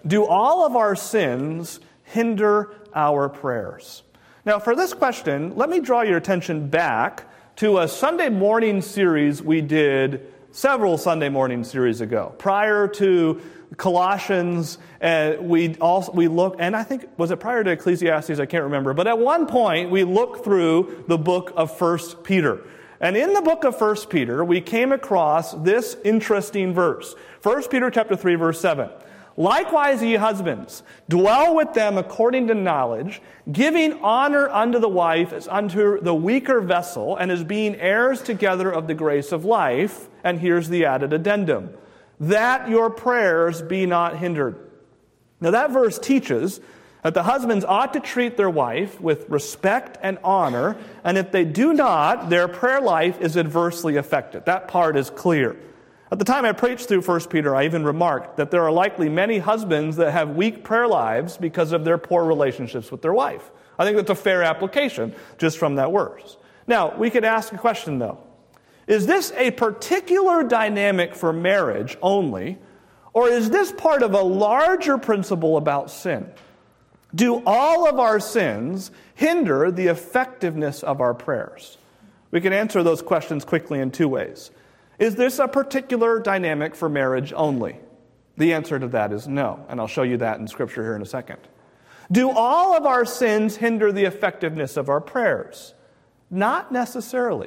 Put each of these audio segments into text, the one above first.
do all of our sins hinder our prayers? Now, for this question, let me draw your attention back to a Sunday morning series we did several Sunday morning series ago. Prior to Colossians, we looked, and I think, was it prior to Ecclesiastes? I can't remember. But at one point, we looked through the book of 1 Peter. And in the book of 1 Peter, we came across this interesting verse. 1 Peter chapter 3, verse 7. Likewise, ye husbands, dwell with them according to knowledge, giving honor unto the wife as unto the weaker vessel, and as being heirs together of the grace of life. And here's the added addendum, that your prayers be not hindered. Now that verse teaches that the husbands ought to treat their wife with respect and honor, and if they do not, their prayer life is adversely affected. That part is clear. At the time I preached through 1 Peter, I even remarked that there are likely many husbands that have weak prayer lives because of their poor relationships with their wife. I think that's a fair application just from that verse. Now, we could ask a question, though. Is this a particular dynamic for marriage only, or is this part of a larger principle about sin? Do all of our sins hinder the effectiveness of our prayers? We can answer those questions quickly in two ways. Is this a particular dynamic for marriage only? The answer to that is no, and I'll show you that in Scripture here in a second. Do all of our sins hinder the effectiveness of our prayers? Not necessarily.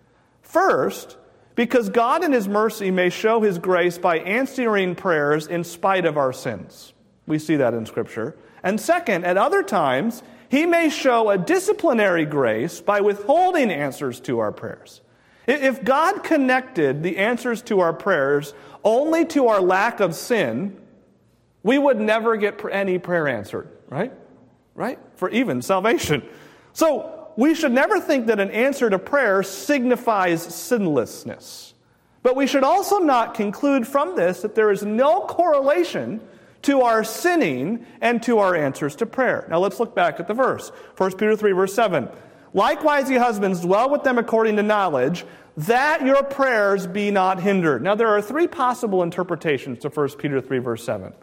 First, because God in His mercy may show His grace by answering prayers in spite of our sins. We see that in Scripture. And second, at other times, He may show a disciplinary grace by withholding answers to our prayers. If God connected the answers to our prayers only to our lack of sin, we would never get any prayer answered, right? Right? For even salvation. So we should never think that an answer to prayer signifies sinlessness. But we should also not conclude from this that there is no correlation to our sinning and to our answers to prayer. Now let's look back at the verse. 1 Peter 3, verse 7. Likewise, ye husbands, dwell with them according to knowledge, that your prayers be not hindered. Now, there are three possible interpretations to 1 Peter 3, verse 7.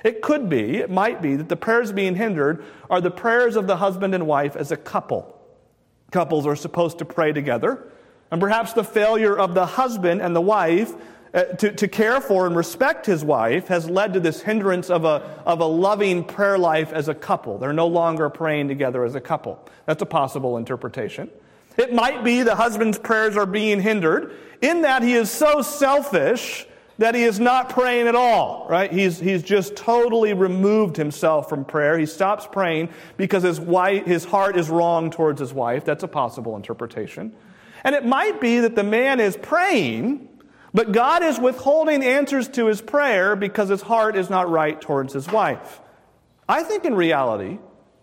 It might be that the prayers being hindered are the prayers of the husband and wife as a couple. Couples are supposed to pray together. And perhaps the failure of the husband and the wife to care for and respect his wife has led to this hindrance of a loving prayer life as a couple. They're no longer praying together as a couple. That's a possible interpretation. It might be the husband's prayers are being hindered in that he is so selfish that he is not praying at all, right? He's just totally removed himself from prayer. He stops praying because his heart is wrong towards his wife. That's a possible interpretation. And it might be that the man is praying, but God is withholding answers to his prayer because his heart is not right towards his wife. I think in reality,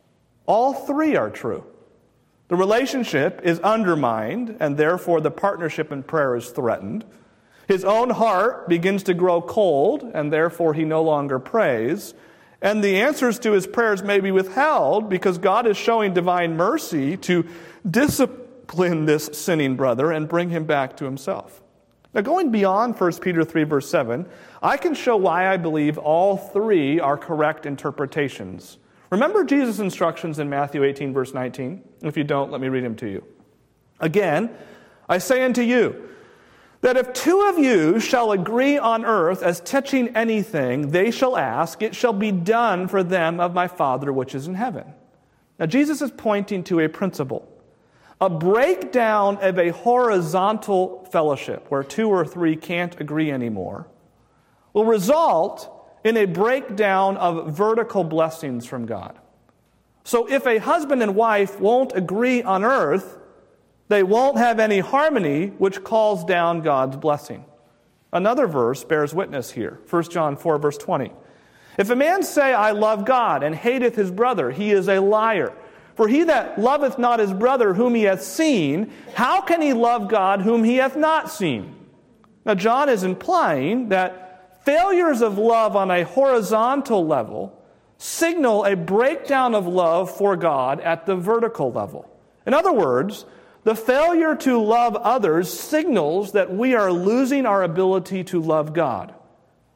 all three are true. The relationship is undermined, and therefore the partnership in prayer is threatened. His own heart begins to grow cold, and therefore he no longer prays. And the answers to his prayers may be withheld because God is showing divine mercy to discipline this sinning brother and bring him back to himself. Now, going beyond 1 Peter 3, verse 7, I can show why I believe all three are correct interpretations. Remember Jesus' instructions in Matthew 18, verse 19? If you don't, let me read them to you. Again, I say unto you, that if two of you shall agree on earth as touching anything they shall ask, it shall be done for them of my Father which is in heaven. Now, Jesus is pointing to a principle. A breakdown of a horizontal fellowship where two or three can't agree anymore will result in a breakdown of vertical blessings from God. So if a husband and wife won't agree on earth, they won't have any harmony, which calls down God's blessing. Another verse bears witness here, 1 John 4, verse 20. If a man say, I love God, and hateth his brother, he is a liar. For he that loveth not his brother whom he hath seen, how can he love God whom he hath not seen? Now John is implying that failures of love on a horizontal level signal a breakdown of love for God at the vertical level. In other words, the failure to love others signals that we are losing our ability to love God.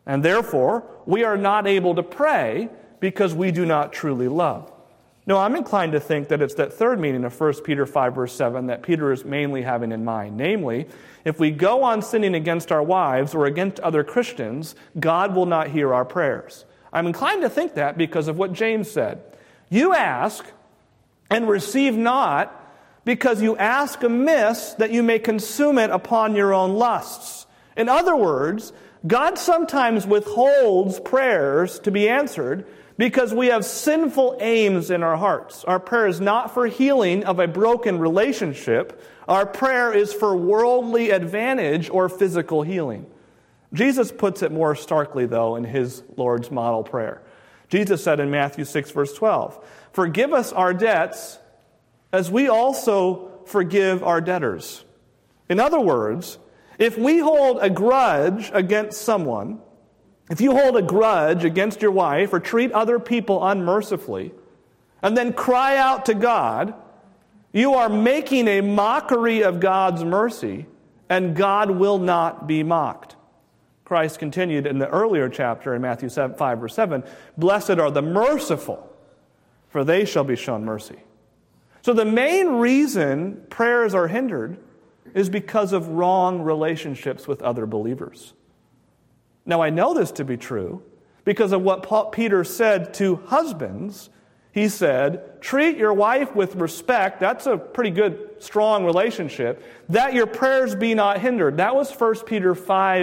And therefore, we are not able to pray because we do not truly love. No, I'm inclined to think that it's that third meaning of 1 Peter 5, verse 7 that Peter is mainly having in mind. Namely, if we go on sinning against our wives or against other Christians, God will not hear our prayers. I'm inclined to think that because of what James said. You ask and receive not, because you ask amiss that you may consume it upon your own lusts. In other words, God sometimes withholds prayers to be answered because we have sinful aims in our hearts. Our prayer is not for healing of a broken relationship. Our prayer is for worldly advantage or physical healing. Jesus puts it more starkly, though, in his Lord's model prayer. Jesus said in Matthew 6, verse 12, "Forgive us our debts as we also forgive our debtors." In other words, if we hold a grudge against someone, if you hold a grudge against your wife or treat other people unmercifully, and then cry out to God, you are making a mockery of God's mercy, and God will not be mocked. Christ continued in the earlier chapter in Matthew 5, verse 7, "Blessed are the merciful, for they shall be shown mercy." So the main reason prayers are hindered is because of wrong relationships with other believers. Now, I know this to be true because of what Peter said to husbands. He said, treat your wife with respect. That's a pretty good, strong relationship. That your prayers be not hindered. That was 1 Peter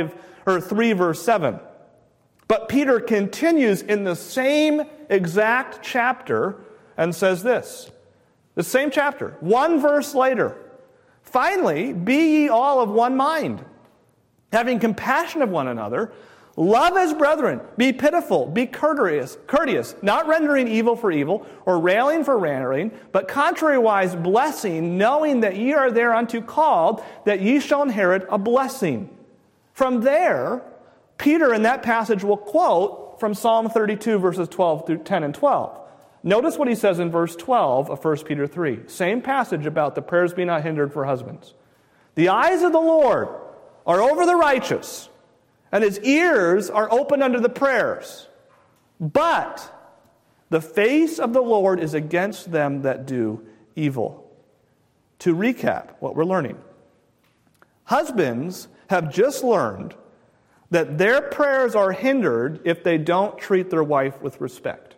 3, verse 7. But Peter continues in the same exact chapter and says this. The same chapter, one verse later. "Finally, be ye all of one mind, having compassion of one another, love as brethren, be pitiful, be courteous, not rendering evil for evil, or railing for railing, but contrariwise blessing, knowing that ye are thereunto called, that ye shall inherit a blessing." From there, Peter in that passage will quote from Psalm 32, verses 12 through 10 and 12. Notice what he says in verse 12 of 1 Peter 3. Same passage about the prayers be not hindered for husbands. "The eyes of the Lord are over the righteous, and his ears are open unto the prayers. But the face of the Lord is against them that do evil." To recap what we're learning. Husbands have just learned that their prayers are hindered if they don't treat their wife with respect.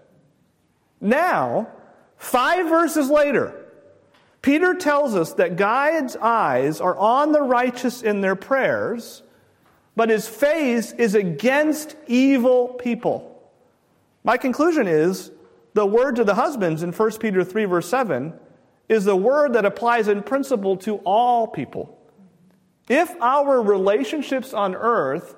Now, 5 verses later, Peter tells us that God's eyes are on the righteous in their prayers, but his face is against evil people. My conclusion is the word to the husbands in 1 Peter 3, verse 7 is the word that applies in principle to all people. If in our relationships on earth,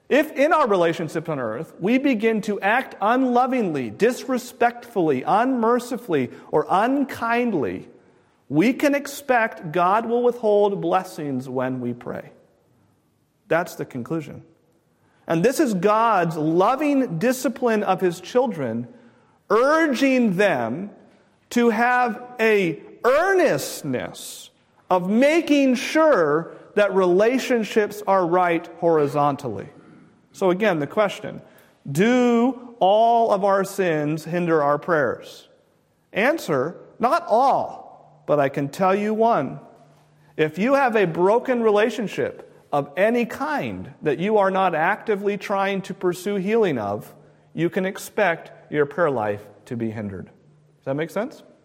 we begin to act unlovingly, disrespectfully, unmercifully, or unkindly, we can expect God will withhold blessings when we pray. That's the conclusion. And this is God's loving discipline of his children, urging them to have a earnestness of making sure that relationships are right horizontally. So again, the question, do all of our sins hinder our prayers? Answer, not all, but I can tell you one. If you have a broken relationship of any kind that you are not actively trying to pursue healing of, you can expect your prayer life to be hindered. Does that make sense?